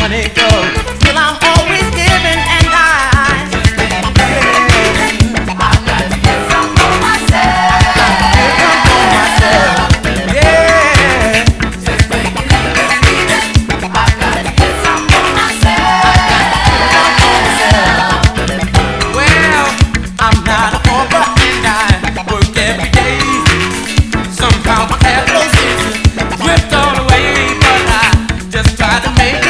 money goes. Still I'm always giving and I got to get some for myself. Get some for myself. Yeah. Just making it easy. I got to get some for myself. Well, I'm not a pauper and I work every day. Sometimes my cash flow drift all away, but I just try to make it.